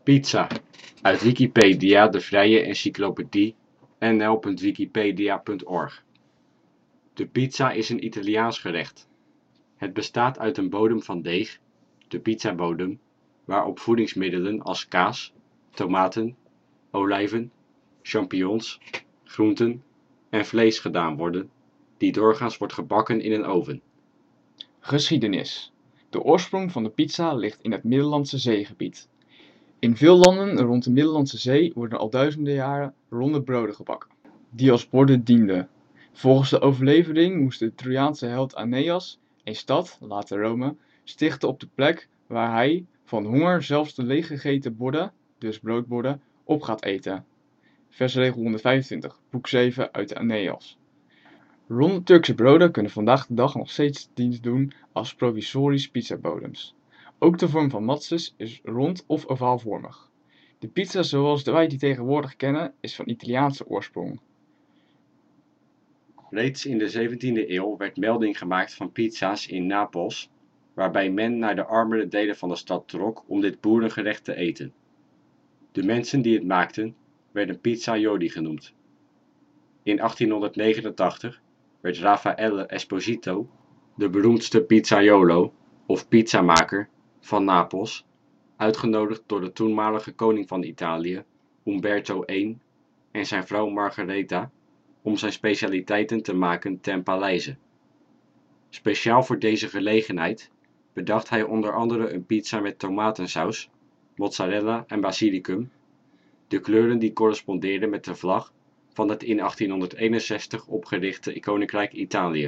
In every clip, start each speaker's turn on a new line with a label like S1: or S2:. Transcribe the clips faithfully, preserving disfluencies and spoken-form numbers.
S1: Pizza, uit Wikipedia, de vrije encyclopedie, n l punt wikipedia punt org. De pizza is een Italiaans gerecht. Het bestaat uit een bodem van deeg, de pizzabodem, waarop voedingsmiddelen als kaas, tomaten, olijven, champignons, groenten en vlees gedaan worden, die doorgaans wordt gebakken in een oven.
S2: Geschiedenis. De oorsprong van de pizza ligt in het Middellandse Zeegebied. In veel landen rond de Middellandse Zee worden al duizenden jaren ronde broden gebakken, die als borden dienden. Volgens de overlevering moest de Trojaanse held Aeneas een stad, later Rome, stichten op de plek waar hij van honger zelfs de leeggegeten borden, dus broodborden, op gaat eten. Versregel honderdvijfentwintig, boek zeven uit de Aeneas. Ronde Turkse broden kunnen vandaag de dag nog steeds dienst doen als provisorische pizzabodems. Ook de vorm van matses is rond of ovaalvormig. De pizza zoals wij die tegenwoordig kennen is van Italiaanse oorsprong.
S1: Reeds in de zeventiende eeuw werd melding gemaakt van pizza's in Napels, waarbij men naar de armere delen van de stad trok om dit boerengerecht te eten. De mensen die het maakten werden pizzaioli genoemd. In achttienhonderdnegenentachtig werd Raffaele Esposito, de beroemdste pizzaiolo of pizzamaker van Napels, uitgenodigd door de toenmalige koning van Italië, Umberto de Eerste, en zijn vrouw Margaretha om zijn specialiteiten te maken ten paleize. Speciaal voor deze gelegenheid bedacht hij onder andere een pizza met tomatensaus, mozzarella en basilicum, de kleuren die correspondeerden met de vlag van het in achttienhonderdeenenzestig opgerichte Koninkrijk Italië.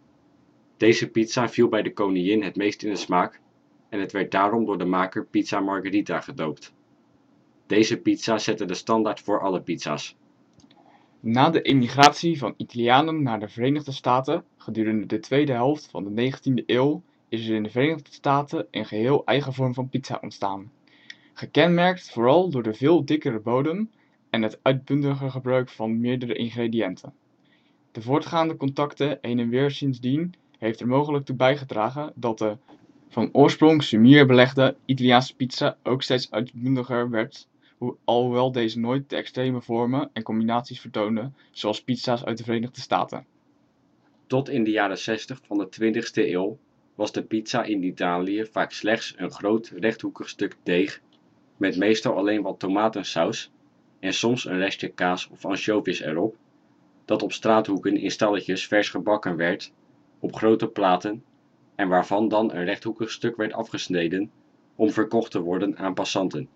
S1: Deze pizza viel bij de koningin het meest in de smaak en het werd daarom door de maker Pizza Margherita gedoopt. Deze pizza zette de standaard voor alle pizza's.
S2: Na de emigratie van Italianen naar de Verenigde Staten gedurende de tweede helft van de negentiende eeuw is er in de Verenigde Staten een geheel eigen vorm van pizza ontstaan. Gekenmerkt vooral door de veel dikkere bodem en het uitbundiger gebruik van meerdere ingrediënten. De voortgaande contacten heen en weer sindsdien heeft er mogelijk toe bijgedragen dat de van oorsprong sumier belegde Italiaanse pizza ook steeds uitbundiger werd, alhoewel deze nooit de extreme vormen en combinaties vertoonde zoals pizza's uit de Verenigde Staten.
S1: Tot in de jaren zestig van de twintigste eeuw was de pizza in Italië vaak slechts een groot rechthoekig stuk deeg met meestal alleen wat tomatensaus en soms een restje kaas of ansjovis erop, dat op straathoeken in stalletjes vers gebakken werd op grote platen en waarvan dan een rechthoekig stuk werd afgesneden om verkocht te worden aan passanten.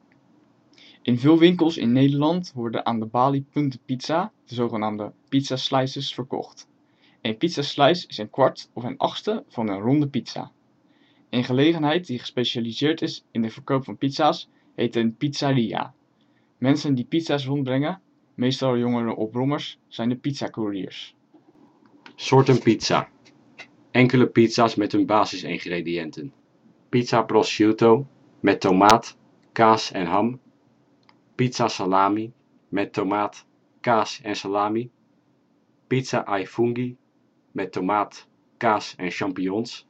S2: In veel winkels in Nederland worden aan de balie puntenpizza, de zogenaamde pizza slices, verkocht. Een pizza slice is een kwart of een achtste van een ronde pizza. Een gelegenheid die gespecialiseerd is in de verkoop van pizza's heet een pizzeria. Mensen die pizza's rondbrengen, meestal jongeren op brommers, zijn de pizzacouriers.
S1: Soorten pizza. Enkele pizza's met hun basisingrediënten. Pizza prosciutto met tomaat, kaas en ham. Pizza salami met tomaat, kaas en salami. Pizza ai funghi met tomaat, kaas en champignons.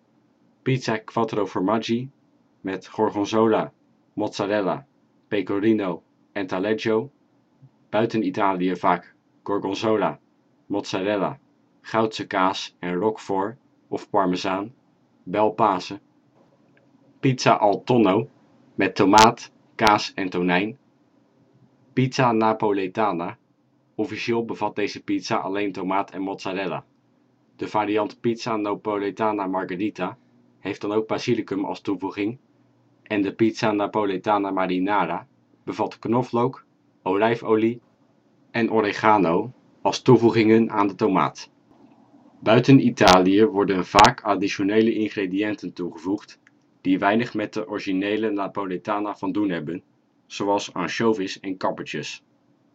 S1: Pizza quattro formaggi met gorgonzola, mozzarella, pecorino en taleggio. Buiten Italië vaak gorgonzola, mozzarella, Goudse kaas en roquefort of parmezaan, bel paese. Pizza al tonno met tomaat, kaas en tonijn. Pizza napoletana. Officieel bevat deze pizza alleen tomaat en mozzarella. De variant pizza napoletana margherita heeft dan ook basilicum als toevoeging en de pizza napoletana marinara bevat knoflook, olijfolie en oregano als toevoegingen aan de tomaat. Buiten Italië worden vaak additionele ingrediënten toegevoegd die weinig met de originele Napoletana van doen hebben, zoals ansjovis en kappertjes.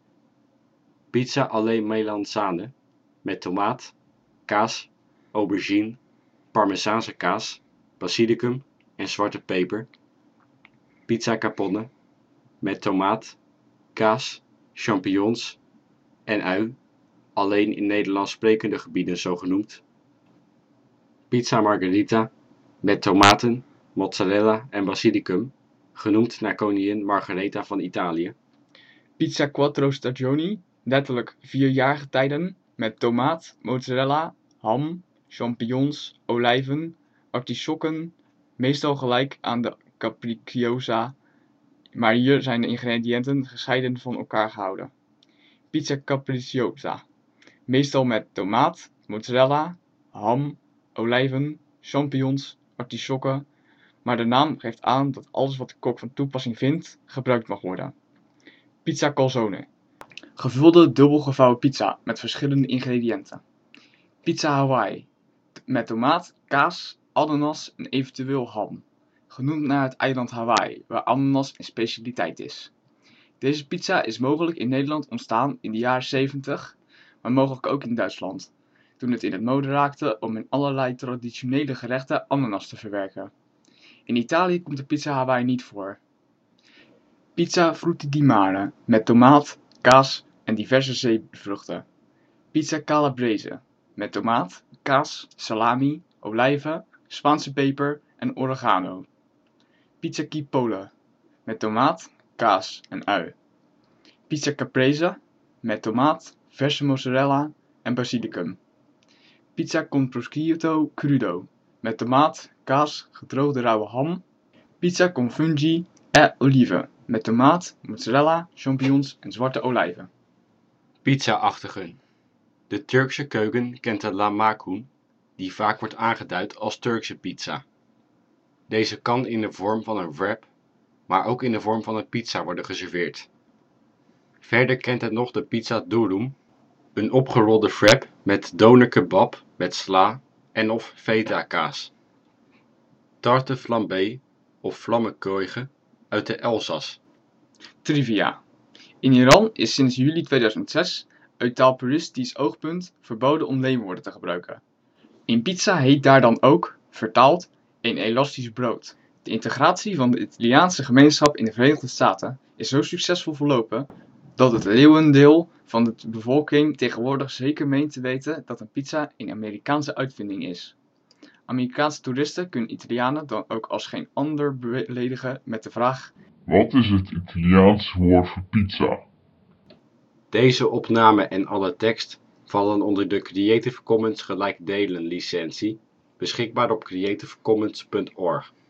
S1: Pizza alle melanzane met tomaat, kaas, aubergine, parmezaanse kaas, basilicum en zwarte peper. Pizza caponne met tomaat, kaas, champignons en ui, alleen in Nederlands sprekende gebieden zo genoemd. Pizza margherita met tomaten, mozzarella en basilicum, genoemd naar koningin Margaretha van Italië.
S2: Pizza quattro stagioni, letterlijk vier jaargetijden, met tomaat, mozzarella, ham, champignons, olijven, artisjokken, meestal gelijk aan de capricciosa, maar hier zijn de ingrediënten gescheiden van elkaar gehouden. Pizza capricciosa, meestal met tomaat, mozzarella, ham, olijven, champignons, artisjokken, maar de naam geeft aan dat alles wat de kok van toepassing vindt, gebruikt mag worden. Pizza calzone, gevulde dubbelgevouwen pizza met verschillende ingrediënten. Pizza Hawaii, met tomaat, kaas, ananas en eventueel ham, genoemd naar het eiland Hawaii, waar ananas een specialiteit is. Deze pizza is mogelijk in Nederland ontstaan in de jaren zeventig, maar mogelijk ook in Duitsland, toen het in het mode raakte om in allerlei traditionele gerechten ananas te verwerken. In Italië komt de pizza Hawaii niet voor. Pizza frutti di mare, met tomaat, kaas en diverse zeevruchten. Pizza calabrese, met tomaat, kaas, salami, olijven, Spaanse peper en oregano. Pizza chipotle, met tomaat, kaas en ui. Pizza caprese, met tomaat, verse mozzarella en basilicum. Pizza con prosciutto crudo, met tomaat, kaas, gedroogde rauwe ham. Pizza con fungi e olive, met tomaat, mozzarella, champignons en zwarte olijven.
S1: Pizza-achtigen. De Turkse keuken kent de lahmacun, die vaak wordt aangeduid als Turkse pizza. Deze kan in de vorm van een wrap, maar ook in de vorm van een pizza worden geserveerd. Verder kent het nog de pizza durum, een opgerolde wrap met doner kebab met sla en of feta kaas. Tarte flambé of vlammenkoege uit de Elzas.
S2: Trivia. In Iran is sinds juli tweeduizend zes uit taalpuristisch oogpunt verboden om leenwoorden te gebruiken. In pizza heet daar dan ook, vertaald, een elastisch brood. De integratie van de Italiaanse gemeenschap in de Verenigde Staten is zo succesvol verlopen dat het leeuwendeel van de bevolking tegenwoordig zeker meent te weten dat een pizza een Amerikaanse uitvinding is. Amerikaanse toeristen kunnen Italianen dan ook als geen ander beledigen met de vraag:
S3: wat is het Italiaanse woord voor pizza?
S1: Deze opname en alle tekst vallen onder de Creative Commons gelijkdelen licentie, beschikbaar op creative commons punt org.